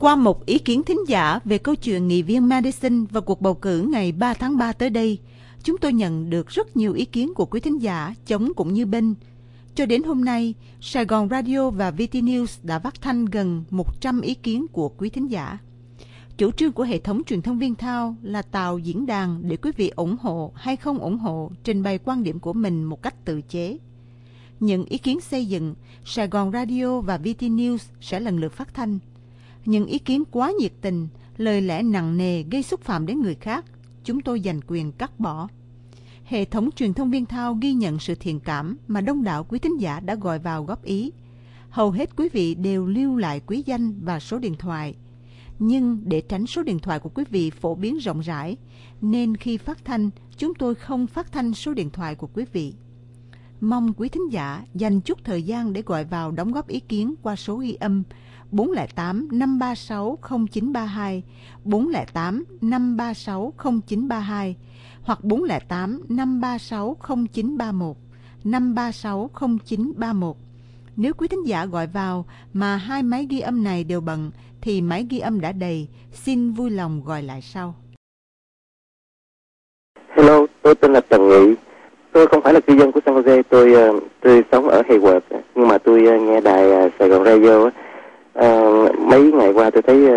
Qua một ý kiến thính giả về câu chuyện nghị viên Madison và cuộc bầu cử ngày 3 tháng 3 tới đây, chúng tôi nhận được rất nhiều ý kiến của quý thính giả chống cũng như bên. Cho đến hôm nay, Sài Gòn Radio và VT News đã phát thanh gần 100 ý kiến của quý thính giả. Chủ trương của hệ thống truyền thông Viên Thao là tạo diễn đàn để quý vị ủng hộ hay không ủng hộ trình bày quan điểm của mình một cách tự chế. Những ý kiến xây dựng, Sài Gòn Radio và VT News sẽ lần lượt phát thanh. Những ý kiến quá nhiệt tình, lời lẽ nặng nề gây xúc phạm đến người khác, chúng tôi dành quyền cắt bỏ. Hệ thống truyền thông Viên Thao ghi nhận sự thiện cảm mà đông đảo quý thính giả đã gọi vào góp ý. Hầu hết quý vị đều lưu lại quý danh và số điện thoại. Nhưng để tránh số điện thoại của quý vị phổ biến rộng rãi, nên khi phát thanh, chúng tôi không phát thanh số điện thoại của quý vị. Mong quý thính giả dành chút thời gian để gọi vào đóng góp ý kiến qua số ghi âm 408 536 0932, 408 536 0932 hoặc 408 536 0931, 536 0931. Nếu quý thính giả gọi vào mà hai máy ghi âm này đều bận thì máy ghi âm đã đầy, xin vui lòng gọi lại sau. Hello, tôi tên là Trần Nghị. Tôi không phải là cư dân của San Jose, tôi sống ở Hayward, nhưng mà tôi nghe đài Sài Gòn Radio. Mấy ngày qua tôi thấy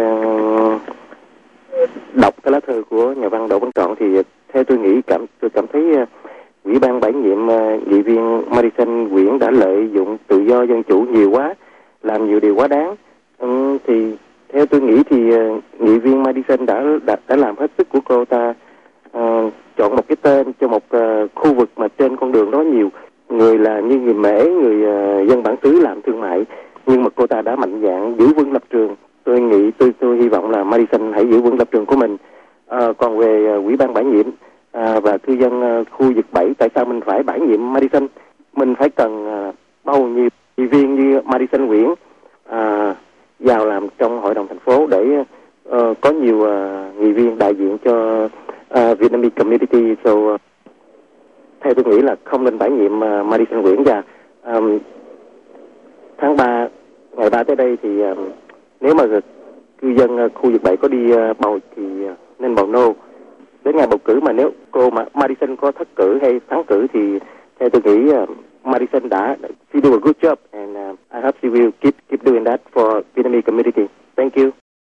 đọc cái lá thư của nhà văn Đỗ Văn Trọn thì theo tôi nghĩ tôi cảm thấy Ủy ban bãi nhiệm nghị viên Madison Nguyễn đã lợi dụng tự do dân chủ nhiều quá, làm nhiều điều quá đáng. Thì theo tôi nghĩ thì nghị viên Madison đã làm hết sức của cô ta chọn một cái tên cho một khu vực mà trên con đường đó nhiều người là như người Mễ, người dân bản xứ làm thương mại, nhưng mà cô ta đã mạnh dạn giữ vững lập trường. Tôi hy vọng là Madison hãy giữ vững lập trường của mình. Còn về ủy ban bãi nhiệm và cư dân khu vực 7, tại sao mình phải bãi nhiệm Madison? Mình phải cần bầu nhiều nghị viên như Madison Nguyễn vào làm trong hội đồng thành phố để có nhiều nghị viên đại diện cho Vietnamese community. Theo tôi nghĩ là không nên bãi nhiệm Madison Nguyễn. Và tháng 3, ngày 3 tới đây thì nếu mà cư dân khu vực 7 có đi bầu thì nên bầu no. Đến ngày bầu cử mà nếu cô Madison có thất cử hay thắng cử thì theo tôi nghĩ Madison she do a good job and I hope she will keep doing that for Vietnamese community. Thank you.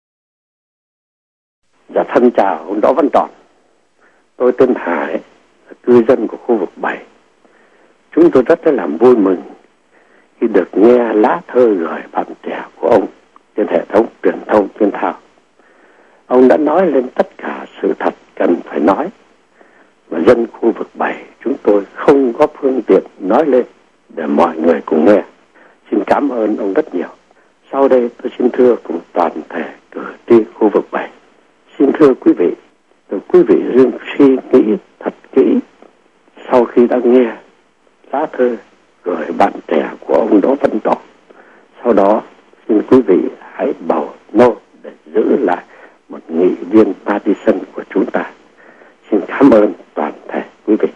Dạ thân chào ông Đỗ Văn Trọn. Tôi tên Hải, cư dân của khu vực 7. Chúng tôi rất là vui mừng khi được nghe lá thơ gửi bạn trẻ của ông trên hệ thống truyền thông Viên Thao. Ông đã nói lên tất cả sự thật cần phải nói, và dân khu vực 7 chúng tôi không có phương tiện nói lên để mọi người cùng nghe. Xin cảm ơn ông rất nhiều. Sau đây tôi xin thưa cùng toàn thể cử tri khu vực 7. Xin thưa quý vị riêng suy nghĩ thật kỹ sau khi đã nghe lá thư gửi bạn trẻ của ông Đỗ Văn Trọn. Sau đó xin quý vị hãy bầu no để giữ lại một nghị viên Madison của chúng ta. Xin cảm ơn toàn thể quý vị.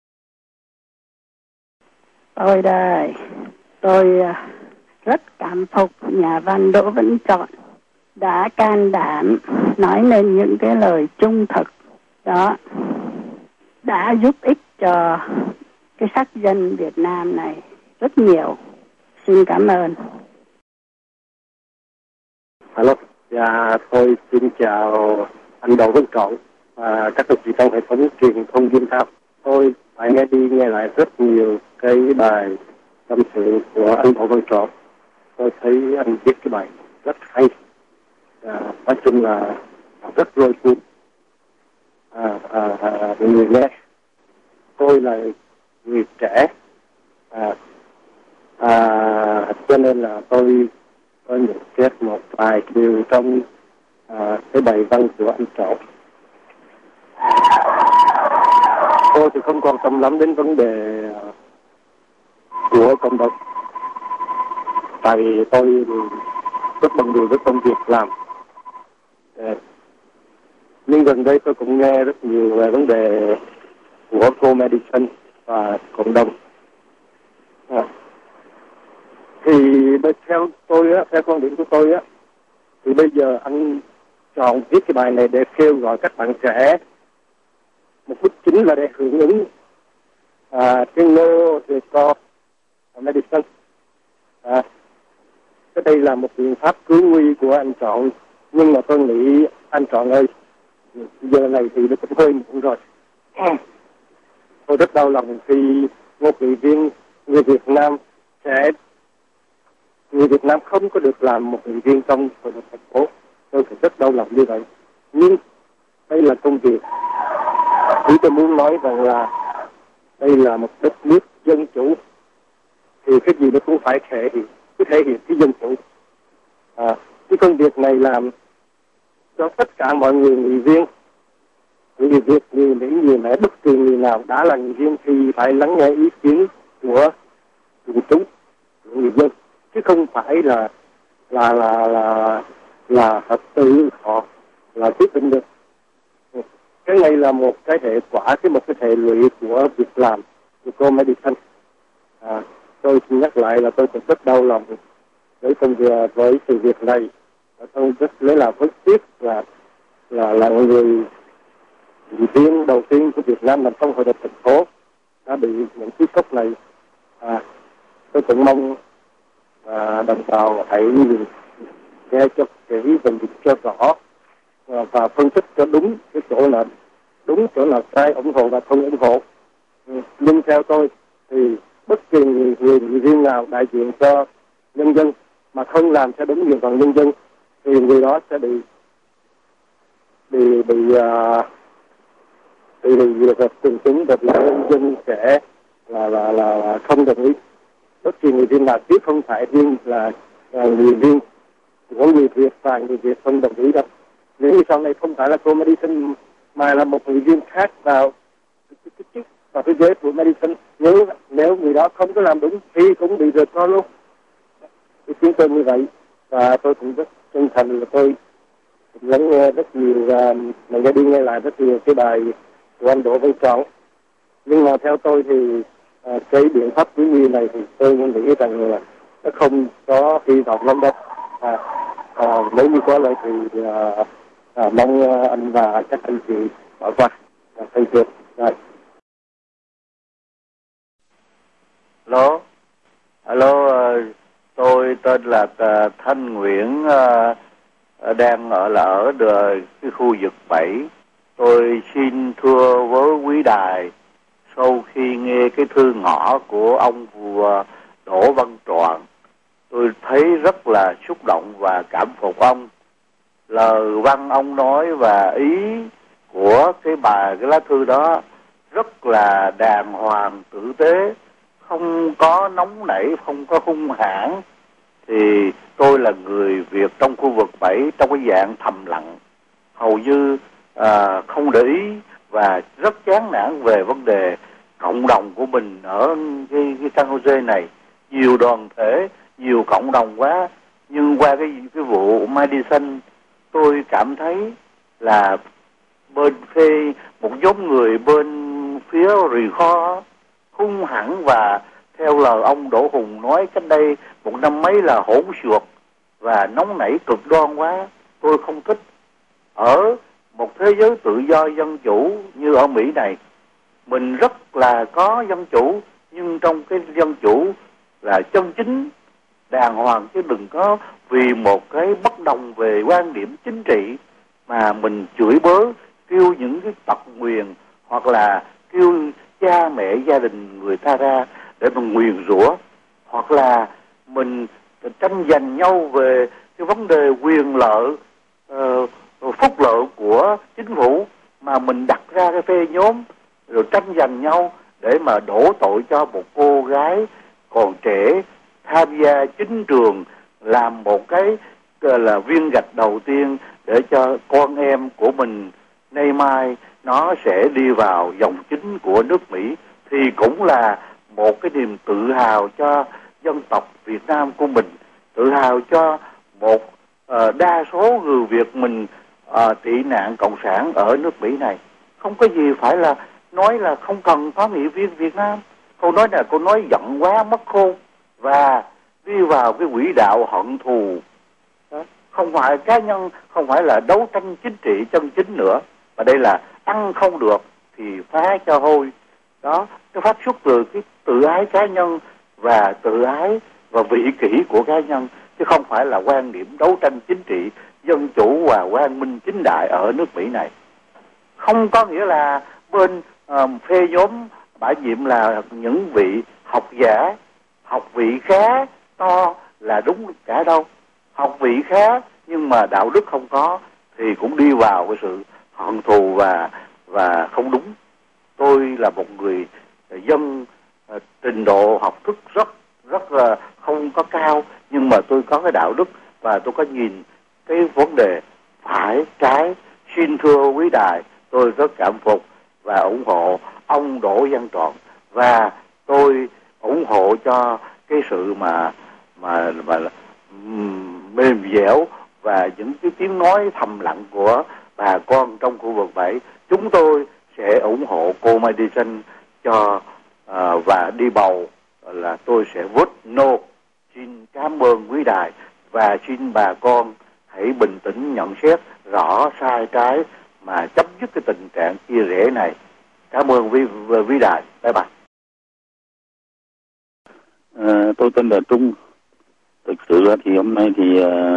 Tôi đây, tôi rất cảm phục nhà văn Đỗ Văn Trọn đã can đảm nói lên những cái lời trung thực đó, đã giúp ích cho cái sắc dân Việt Nam này rất nhiều. Xin cảm ơn. Alo, dạ tôi xin chào anh Đỗ Văn Trọn và các đồng chí trong hệ thống truyền thông Viên Thao. Tôi phải nghe đi nghe lại rất nhiều cái bài tâm sự của anh Đỗ Văn Trọn. Tôi thấy anh viết cái bài rất hay. Nói chung là rất lôi cuốn người nghe. Tôi là người trẻ, cho nên là tôi nhận xét một vài điều trong cái bài văn của anh Trọn. Tôi thì không quan tâm lắm đến vấn đề của cộng đồng, tại vì tôi rất bận rộn với công việc làm. Nhưng gần đây tôi cũng nghe rất nhiều về vấn đề của cô Madison và cộng đồng. Thì theo tôi á, theo quan điểm của tôi á, Thì bây giờ anh chọn viết cái bài này để kêu gọi các bạn trẻ, mục đích chính là để hưởng ứng cái No Reform Medicine. Cái đây là một biện pháp cứu nguy của anh Chọn, nhưng mà tôi nghĩ anh Chọn ơi, giờ này thì nó cũng hơi muộn rồi. Tôi rất đau lòng khi một người Việt Nam không có được làm một nghị viên trong hội đồng thành phố. Tôi phải rất đau lòng như vậy. Nhưng đây là công việc. Thì tôi muốn nói rằng là đây là một đất nước dân chủ, thì cái gì nó cũng phải thể hiện cái dân chủ. Cái công việc này làm cho tất cả mọi người nghị viên, người Việt, người Mỹ, người Mẹ, bất kỳ người nào đã là nghị viên thì phải lắng nghe ý kiến của quần chúng, của người dân, chứ không phải là tự họ là quyết định được. Cái này là một cái hệ quả, một cái hệ lụy của việc làm của cô Madison. Tôi xin nhắc lại là tôi cũng rất đau lòng với sự việc này. Tôi rất lấy làm rất tiếc là người nghị viên đầu tiên của Việt Nam nằm trong hội đồng thành phố đã bị những cú sốc này. Tôi cũng mong đồng bào hãy nghe cho kỹ và cho rõ và phân tích cho đúng cái chỗ là đúng, chỗ là sai, ủng hộ và không ủng hộ. Nhưng theo tôi thì bất kỳ người nghị viên nào đại diện cho nhân dân mà không làm theo đúng nguyện vọng nhân dân thì người đó sẽ bị từng chúng và nhân dân sẽ là không đồng ý. Bất kỳ người viên nào, chứ không phải riêng là người viên của người Việt và người Việt không đồng ý đâu. Nếu như sau này không phải là cô Madison mà là một người viên khác vào cái ghế của Madison, nếu người đó không có làm đúng thì cũng bị rời con luôn. Ý kiến tôi như vậy, và tôi cũng rất chân thành là tôi lắng nghe rất nhiều và mình nghe đi nghe lại rất nhiều cái bài của anh Đỗ Văn Trọng. Nhưng mà theo tôi thì cái biện pháp cứu nguy này thì tôi nghĩ rằng là nó không có hy vọng lắm đâu. Nếu như có lợi thì mong anh và các anh chị bỏ qua. Thank you. Alo, tôi tên là Thanh Nguyễn, đang ở cái khu vực 7. Tôi xin thưa với quý đài, sau khi nghe cái thư ngỏ của ông vua Đỗ Văn Trọn, tôi thấy rất là xúc động và cảm phục ông. Lời văn ông nói và ý của cái lá thư đó rất là đàng hoàng, tử tế, không có nóng nảy, không có hung hãn. Thì tôi là người Việt trong khu vực 7 trong cái dạng thầm lặng, hầu như không để ý và rất chán nản về vấn đề cộng đồng của mình ở cái San Jose này. Nhiều đoàn thể, nhiều cộng đồng quá. Nhưng qua cái vụ Madison, tôi cảm thấy là bên phía một nhóm người bên phía Rì Kho hung hãn, và theo lời ông Đỗ Hùng nói cách đây 1 năm mấy là hỗn xược và nóng nảy cực đoan quá. Tôi không thích. Ở một thế giới tự do dân chủ như ở Mỹ này, mình rất là có dân chủ, nhưng trong cái dân chủ là chân chính, đàng hoàng, chứ đừng có vì một cái bất đồng về quan điểm chính trị mà mình chửi bới, kêu những cái tật nguyền hoặc là kêu cha mẹ gia đình người ta ra để mà nguyền rủa, hoặc là mình tranh giành nhau về cái vấn đề quyền lợi, phúc lợi của chính phủ, mà mình đặt ra cái phe nhóm rồi tranh giành nhau để mà đổ tội cho một cô gái còn trẻ tham gia chính trường, làm một cái là viên gạch đầu tiên để cho con em của mình nay mai nó sẽ đi vào dòng chính của nước Mỹ, thì cũng là một cái niềm tự hào cho dân tộc Việt Nam của mình, tự hào cho một đa số người Việt mình tị nạn cộng sản ở nước Mỹ này. Không có gì phải là nói là không cần có nghị viên Việt Nam. Câu nói này cô nói giận quá mất khôn và đi vào cái quỹ đạo hận thù. không phải cá nhân, không phải là đấu tranh chính trị chân chính nữa, mà đây là ăn không được thì phá cho hôi. Đó, nó phát xuất từ cái tự ái cá nhân và tự ái và vị kỷ của cá nhân, chứ không phải là quan điểm đấu tranh chính trị dân chủ và quang minh chính đại ở nước Mỹ này. Không có nghĩa là bên phê nhóm bãi nhiệm là những vị học giả, học vị khá to là đúng cả đâu. Học vị khá nhưng mà đạo đức không có thì cũng đi vào cái sự hận thù và không đúng. Tôi là một người dân trình độ học thức rất không có cao, nhưng mà tôi có cái đạo đức và tôi có nhìn cái vấn đề phải trái. Xin thưa quý đài, tôi rất cảm phục và ủng hộ ông Đỗ Văn Trọn, và tôi ủng hộ cho cái sự mà mềm dẻo và những cái tiếng nói thầm lặng của bà con trong khu vực 7. Chúng tôi sẽ ủng hộ cô Madison cho và đi bầu là tôi sẽ vote no. Xin cảm ơn quý đài và xin bà con hãy bình tĩnh nhận xét rõ sai trái mà chấm dứt cái tình trạng chia rẽ này. Cảm ơn quý đài. Bye bye. Tôi tên là Trung. Thực sự thì hôm nay thì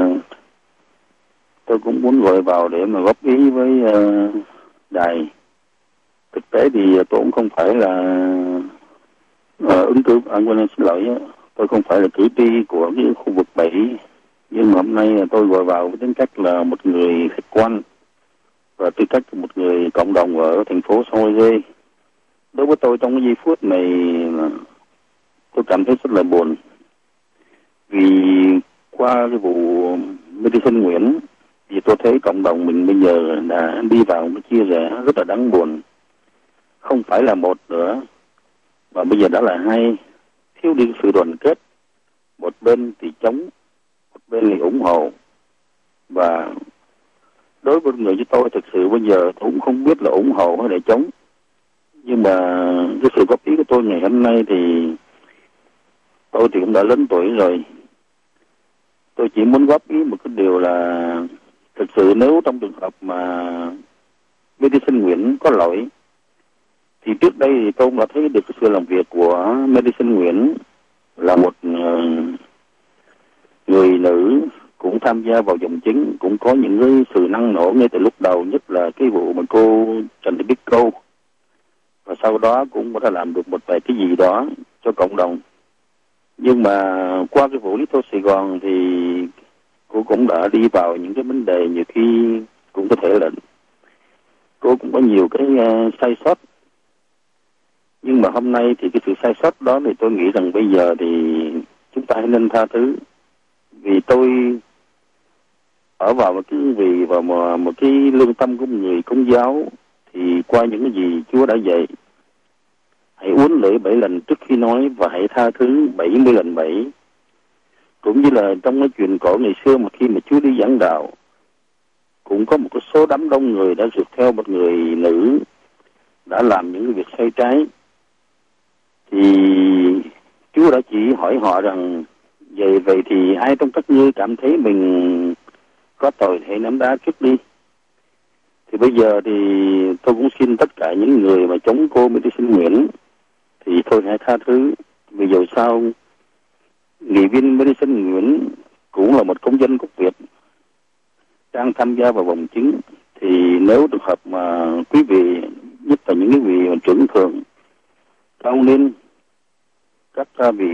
tôi cũng muốn gọi vào để mà góp ý với đài. Thực tế thì tôi cũng không phải là ứng cử, xin lỗi, tôi không phải là cử tri của cái khu vực 7, nhưng mà hôm nay tôi gọi vào với tính cách là một người khách quan và tư cách của một người cộng đồng ở thành phố San Jose. Đối với tôi trong cái giây phút này tôi cảm thấy rất là buồn, vì qua cái vụ Madison Nguyễn thì tôi thấy cộng đồng mình bây giờ đã đi vào một chia rẽ rất là đáng buồn. Không phải là một nữa, mà bây giờ đã là hai. Thiếu đi sự đoàn kết, một bên thì chống, một bên thì ủng hộ. Và đối với người như tôi, thực sự bây giờ tôi cũng không biết là ủng hộ hay là chống. Nhưng mà cái sự góp ý của tôi ngày hôm nay thì tôi thì cũng đã lớn tuổi rồi. Tôi chỉ muốn góp ý một cái điều là thực sự nếu trong trường hợp mà Madison Nguyễn có lỗi, thì trước đây thì tôi cũng đã thấy được sự làm việc của Madison Nguyễn là một người nữ cũng tham gia vào dòng chính, cũng có những cái sự năng nổ ngay từ lúc đầu, nhất là cái vụ mà cô Trần Thị Bích Câu, và sau đó cũng đã làm được một vài cái gì đó cho cộng đồng. Nhưng mà qua cái vụ Little Sài Gòn thì cô cũng đã đi vào những cái vấn đề nhiều khi cũng có thể là cô cũng có nhiều cái sai sót. Nhưng mà hôm nay thì cái sự sai sót đó thì tôi nghĩ rằng bây giờ thì chúng ta hãy nên tha thứ. Vì tôi ở vào một cái vì vào một cái lương tâm của một người Công giáo, thì qua những cái gì Chúa đã dạy, hãy uốn lưỡi 7 lần trước khi nói và hãy tha thứ 70 lần 7. Cũng như là trong cái chuyện cổ ngày xưa mà khi mà Chúa đi giảng đạo, cũng có một cái số đám đông người đã rượt theo một người nữ đã làm những cái việc sai trái. Thì Chúa đã chỉ hỏi họ rằng vậy thì ai trong các ngươi cảm thấy mình có tội hãy ném đá trước đi. Thì bây giờ thì tôi cũng xin tất cả những người mà chống cô Madison Nguyễn thì thôi hãy tha thứ. Vì dù sao nghị viên Madison Nguyễn cũng là một công dân gốc Việt đang tham gia vào vòng chính. Thì nếu trường hợp mà quý vị, nhất là những cái vị mà trưởng thượng cao niên, các vị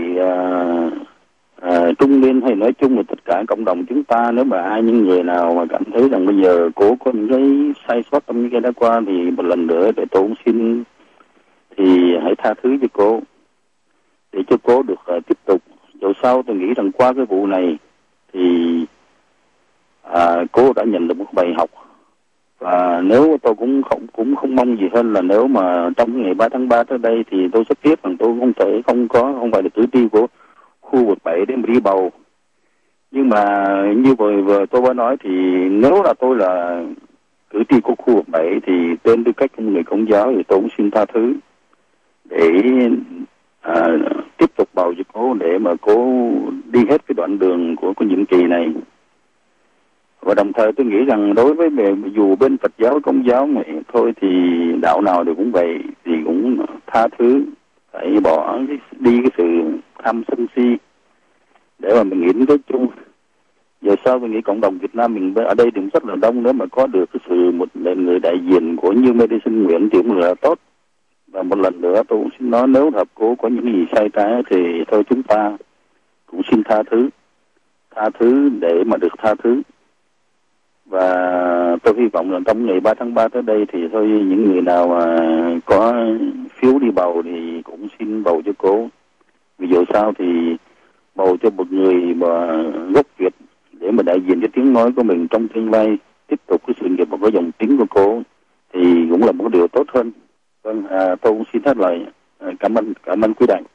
trung niên hay nói chung là tất cả cộng đồng chúng ta, nếu mà những người nào mà cảm thấy rằng bây giờ cô có những cái sai sót trong những cái đã qua thì một lần nữa để tôi cũng xin thì hãy tha thứ cho cô, để cho cô được tiếp tục. Dù sao tôi nghĩ rằng qua cái vụ này thì cô đã nhận được một bài học. Và nếu tôi cũng không mong gì hơn là nếu mà trong ngày 3 tháng 3 tới đây thì tôi sẽ biết rằng tôi không phải là cử tri của khu vực 7 để mà đi bầu. Nhưng mà như vừa tôi đã nói thì nếu là tôi là cử tri của khu vực 7 thì trên tư cách của người Công giáo thì tôi cũng xin tha thứ để tiếp tục bầu cho cô, để mà cô đi hết cái đoạn đường của nhiệm kỳ này. Và đồng thời tôi nghĩ rằng đối với dù bên Phật giáo, Công giáo này thôi thì đạo nào thì cũng vậy, thì cũng tha thứ, phải bỏ đi cái sự tham sân si để mà mình nghĩ đến cái chung. Giờ sau tôi nghĩ cộng đồng Việt Nam mình ở đây cũng rất là đông, nếu mà có được cái sự một người đại diện của New Medicine Nguyễn thì cũng là tốt. Và một lần nữa tôi cũng xin nói, nếu hợp cố có những gì sai trái thì thôi chúng ta cũng xin tha thứ để mà được tha thứ. Và tôi hy vọng là trong ngày 3 tháng 3 tới đây thì thôi những người nào mà có phiếu đi bầu thì cũng xin bầu cho cố. Vì dù sao thì bầu cho một người mà gốc Việt để mà đại diện cho tiếng nói của mình trong tương lai, tiếp tục cái sự nghiệp mà có dòng tiếng của cô thì cũng là một điều tốt hơn. Vâng, tôi cũng xin hết lời. Cảm ơn quý đại.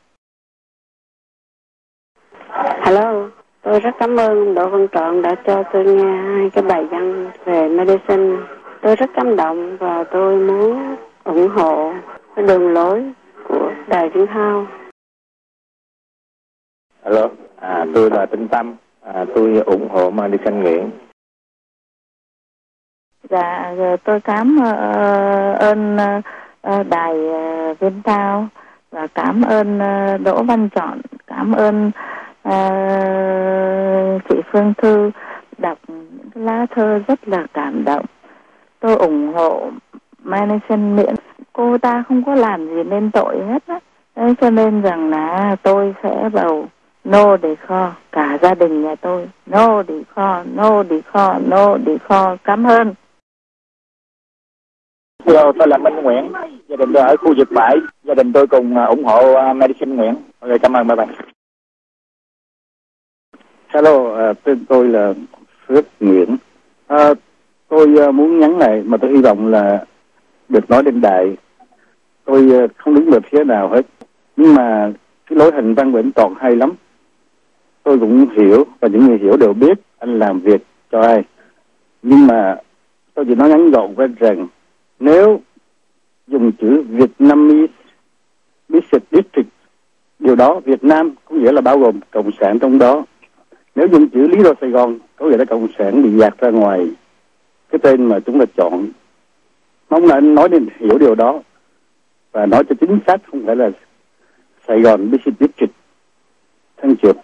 Hello, tôi rất cảm ơn Đỗ Văn Trọn đã cho tôi nghe hai cái bài văn về medicine. Tôi rất cảm động và tôi muốn ủng hộ cái đường lối của Đài Tiếng Hao. Alo, tôi là Tinh Tâm, tôi ủng hộ Madison Nguyễn. Dạ, tôi cảm ơn Đài Viên Tao và cảm ơn Đỗ Văn Trọn, cảm ơn chị Phương Thư đọc những cái lá thơ rất là cảm động. Tôi ủng hộ Madison Nguyễn. Cô ta không có làm gì nên tội hết á. Thế cho nên rằng là tôi sẽ bầu No Decor, cả gia đình nhà tôi. No Decor, No Decor, No Decor. Cảm ơn. Hello, tôi là Minh Nguyễn. Gia đình tôi ở khu vực bãi. Gia đình tôi cùng ủng hộ Madison Nguyễn. Mọi người cảm ơn các bạn. Hello, tên tôi là Phước Nguyễn. Tôi muốn nhắn lại mà tôi hy vọng là được nói lên đài. Tôi không đứng về phía nào hết, nhưng mà cái lối hành văn Nguyễn Toàn hay lắm. Tôi cũng hiểu và những người hiểu đều biết anh làm việc cho ai. Nhưng mà tôi chỉ nói ngắn gọn với anh rằng nếu dùng chữ Vietnamese Business District, điều đó Việt Nam có nghĩa là bao gồm cộng sản trong đó. Nếu dùng chữ Lý Đô Sài Gòn có nghĩa là cộng sản bị dạt ra ngoài cái tên mà chúng ta chọn. Mong là anh nói nên hiểu điều đó và nói cho chính xác, không phải là Sài Gòn Business District. Thank you.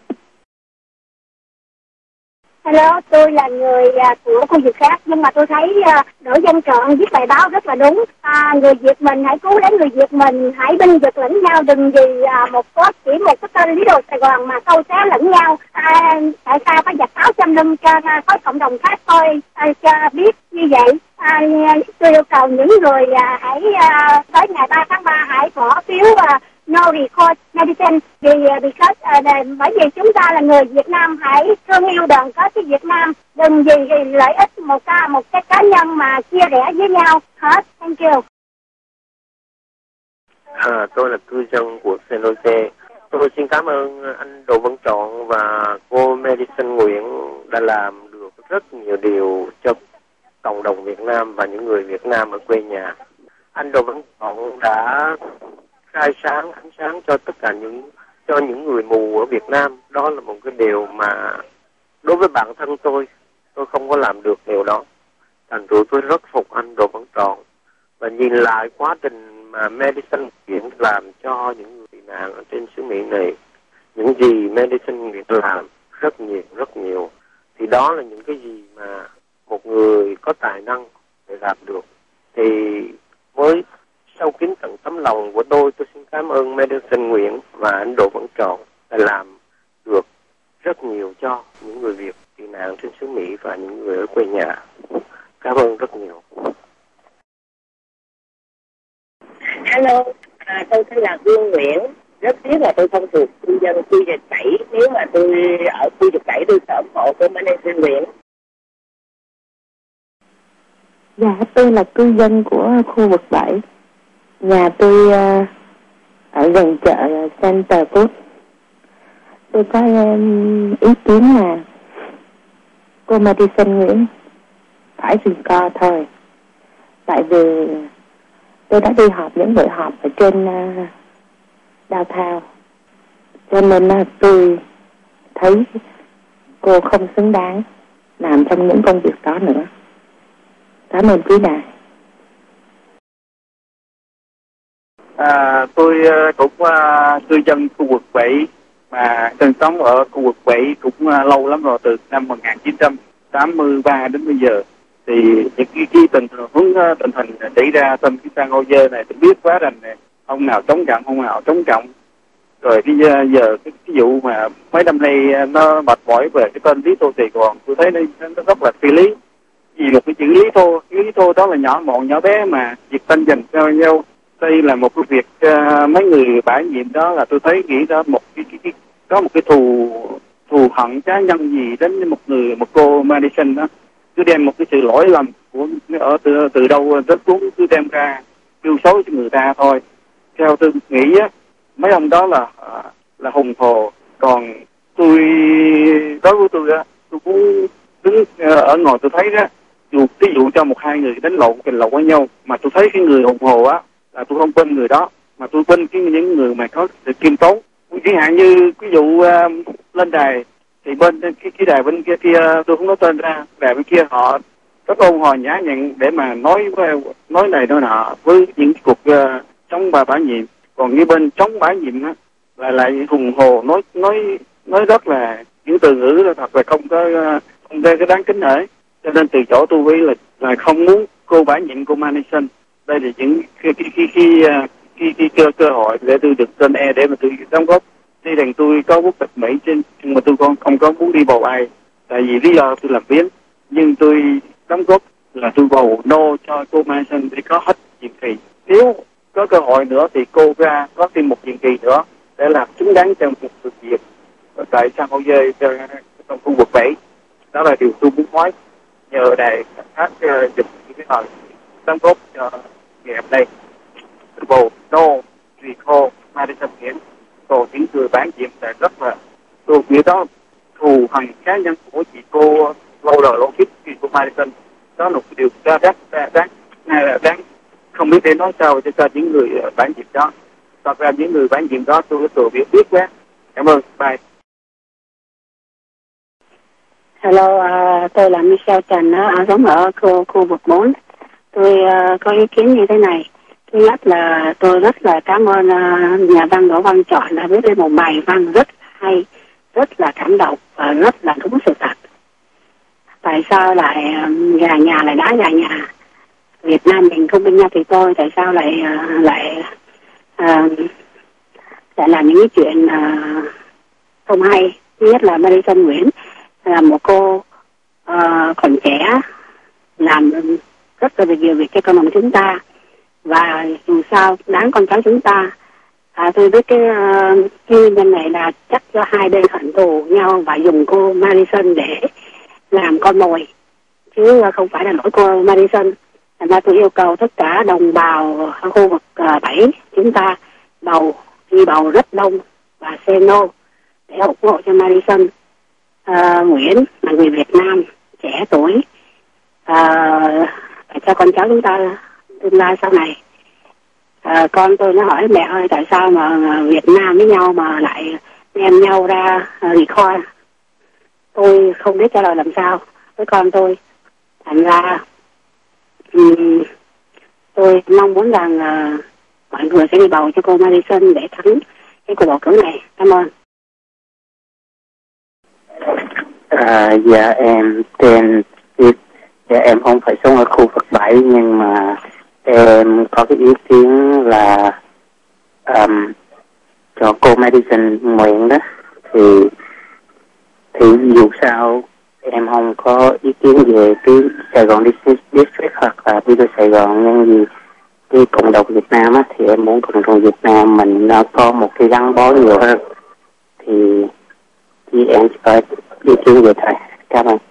Hello, tôi là người của khu vực khác, nhưng mà tôi thấy Đỗ Văn Trọn viết bài báo rất là đúng. Người Việt mình hãy cứu lấy người Việt mình, hãy binh vực lẫn nhau, đừng vì chỉ một cái tên Lý Đồ Sài Gòn mà câu xé lẫn nhau. Tại sao phải giặt áo châm lưng cho khối cộng đồng khác tôi cho biết như vậy. Tôi yêu cầu những người hãy tới ngày 3 tháng 3 hãy bỏ phiếu No Decor Medicine bởi vì chúng ta là người Việt Nam, hãy thương yêu đoàn kết với Việt Nam, đừng vì lợi ích một cái cá nhân mà chia rẽ với nhau hết. Thank you. Tôi là cư dân của San Jose. Tôi xin cảm ơn anh Đỗ Văn Trọn và cô Madison Nguyễn đã làm được rất nhiều điều cho cộng đồng Việt Nam và những người Việt Nam ở quê nhà. Anh Đỗ Văn Trọn đã khai sáng ánh sáng cho tất cả những người mù ở Việt Nam. Đó là một cái điều mà đối với bản thân tôi không có làm được điều đó. Thành thử tôi rất phục anh Đỗ Văn Trọn và nhìn lại quá trình mà Madison Nguyễn làm cho những người bị nạn ở trên xứ Mỹ này, những gì Madison Nguyễn làm rất nhiều, thì đó là những cái gì mà một người có tài năng để làm được. Thì với sau kính tận tấm lòng của tôi xin cảm ơn Madison Nguyễn và anh Đỗ Văn Trọn đã làm được rất nhiều cho những người Việt tị nạn trên xứ Mỹ và những người ở quê nhà. Cảm ơn rất nhiều. Hello, tôi tên là Vương Nguyễn. Rất tiếc là tôi không thuộc cư dân khu vực 7. Nếu mà tôi ở khu vực 7 tôi sẽ ủng hộ của Madison Nguyễn. Dạ, tôi là cư dân của khu vực 7. Nhà tôi ở gần chợ Center Food. Tôi có ý kiến là cô Madison Nguyễn phải co thôi. Tại vì tôi đã đi họp những buổi họp ở trên downtown. Cho nên tôi thấy cô không xứng đáng làm trong những công việc đó nữa. Cảm ơn quý đài. Tôi cũng cư dân khu vực 7 mà sinh sống ở khu vực 7 cũng lâu lắm rồi, từ năm 1983 đến bây giờ. Thì những cái tình hình xảy ra trong cái San Jose này tôi biết quá rành này, ông nào chống trọng, ông nào chống trọng. Rồi bây giờ cái vụ mà mấy năm nay nó mệt mỏi về cái tên Lý Tô Sài Gòn, tôi thấy nó rất là phi lý. Vì một cái chữ Lý Tô đó là nhỏ mọn nhỏ bé mà việc tranh giành cho nhau. Đây là một cái việc mấy người bãi nhiệm đó là tôi thấy nghĩ đó có một cái thù hận cá nhân gì đến một cô Madison đó, cứ đem một cái sự lỗi lầm của ở từ đâu rất xuống cứ đem ra kêu xấu cho người ta thôi. Theo tôi nghĩ á, mấy ông đó là hùng hồ. Còn tôi đối với tôi á, tôi cũng đứng ở ngoài tôi thấy đó, dù ví dụ cho một hai người đánh lộn với nhau mà tôi thấy cái người hùng hồ á là tôi không bên người đó, mà tôi bên những người mà có sự kiêm tốn. Chẳng hạn như ví dụ lên đài thì bên cái đài bên kia tôi không nói tên ra, đài bên kia họ rất ôn hòa nhã nhặn để mà nói này nói nọ với những cuộc chống bãi nhiệm. Còn như bên chống bãi nhiệm á là lại hùng hồ nói rất là những từ ngữ là thật là không có cái đáng kính nể. Cho nên từ chỗ tôi với là không muốn cô bãi nhiệm cô Madison. Đây là những cái cơ hội để tôi được tên để mà tôi đóng góp. Tuy rằng tôi có quốc tịch Mỹ nhưng mà tôi không có muốn đi bầu ai, tại vì lý do tôi làm biến. Nhưng tôi đóng góp là tôi bầu no cho cô Madison để có hết nhiệm kỳ. Nếu có cơ hội nữa thì cô ra có thêm một nhiệm kỳ nữa để làm xứng đáng cho một sự việc tại San Jose trong khu vực 7. Đó là điều tôi muốn nói. Nhờ đài hát dịch những cái thời đóng góp cho ngày hôm nay. Tôi bầu no vì cô Madison Nguyễn. Còn những người bán nhiệm là rất là tôi nghĩ đó thù hằn cá nhân của chị cô lâu đời lâu kiếp vì cô Madison. Đó là một điều đáng không biết để nói sao cho những người bán nhiệm đó. Thật ra những người bán nhiệm đó tôi biết quá. Cảm ơn. Bye. Hello, tôi là Michelle Trần, sống ở khu vực 4. Tôi có ý kiến như thế này. Thứ nhất là tôi rất là cảm ơn nhà văn Đỗ Văn Chọn đã viết lên một bài văn rất hay, rất là cảm động và rất là đúng sự thật. Tại sao lại gà nhà lại đá gà nhà? Việt Nam mình không bên nhau thì tôi, tại sao lại làm những cái chuyện không hay? Thứ nhất là Madison Nguyễn là một cô còn trẻ, làm rất là nhiều việc cho cộng đồng chúng ta, và dù sao đáng con cháu chúng ta. Tôi biết cái nguyên nhân này là chắc do hai bên hận thù nhau và dùng cô Madison để làm con mồi, chứ không phải là lỗi cô Madison. Thành ra tôi yêu cầu tất cả đồng bào ở khu vực 7 chúng ta đi bầu rất đông và say no để ủng hộ cho Madison Nguyễn là người Việt Nam trẻ tuổi, cho con cháu chúng ta tương lai sau này. Con tôi nó hỏi mẹ ơi, tại sao mà Việt Nam với nhau mà lại đem nhau ra record? Tôi không biết trả lời làm sao với con tôi. Thành ra tôi mong muốn rằng mọi người sẽ đi bầu cho cô Madison để thắng cái cuộc bầu cử này. Cảm ơn. Dạ em tên Việt. Dạ em không phải sống ở khu vực 7, nhưng mà em có cái ý kiến là cho cô Madison Nguyễn đó thì dù sao em không có ý kiến về cái Sài Gòn District hoặc là Bí thư Sài Gòn, nhưng vì cái cộng đồng Việt Nam á, thì em muốn cộng đồng Việt Nam mình nó có một cái gắn bó nhiều hơn, thì em có ý kiến về thầy. Cảm ơn.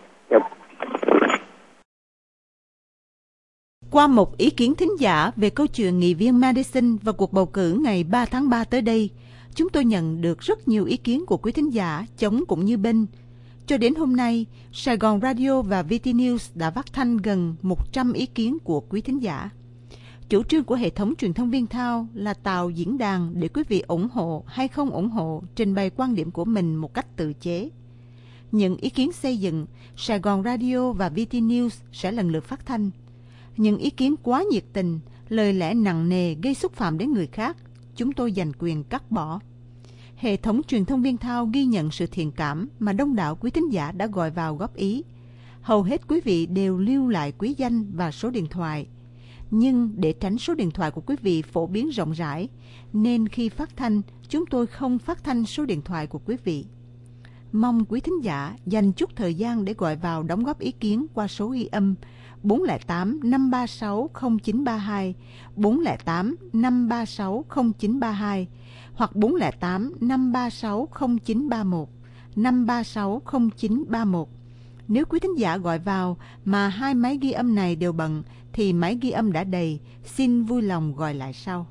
Qua một ý kiến thính giả về câu chuyện nghị viên Madison và cuộc bầu cử ngày 3 tháng 3 tới đây, chúng tôi nhận được rất nhiều ý kiến của quý thính giả chống cũng như bên. Cho đến hôm nay, Sài Gòn Radio và VT News đã phát thanh gần 100 ý kiến của quý thính giả. Chủ trương của hệ thống truyền thông Viên Thao là tạo diễn đàn để quý vị ủng hộ hay không ủng hộ trình bày quan điểm của mình một cách tự chế. Những ý kiến xây dựng, Sài Gòn Radio và VT News sẽ lần lượt phát thanh. Những ý kiến quá nhiệt tình, lời lẽ nặng nề gây xúc phạm đến người khác, chúng tôi giành quyền cắt bỏ. Hệ thống truyền thông Viên Thao ghi nhận sự thiện cảm mà đông đảo quý thính giả đã gọi vào góp ý. Hầu hết quý vị đều lưu lại quý danh và số điện thoại. Nhưng để tránh số điện thoại của quý vị phổ biến rộng rãi, nên khi phát thanh, chúng tôi không phát thanh số điện thoại của quý vị. Mong quý thính giả dành chút thời gian để gọi vào đóng góp ý kiến qua số ghi âm 408 536 0932, 408 536 0932 hoặc 408 536 0931, 536 0931. Nếu quý thính giả gọi vào mà hai máy ghi âm này đều bận thì máy ghi âm đã đầy, xin vui lòng gọi lại sau.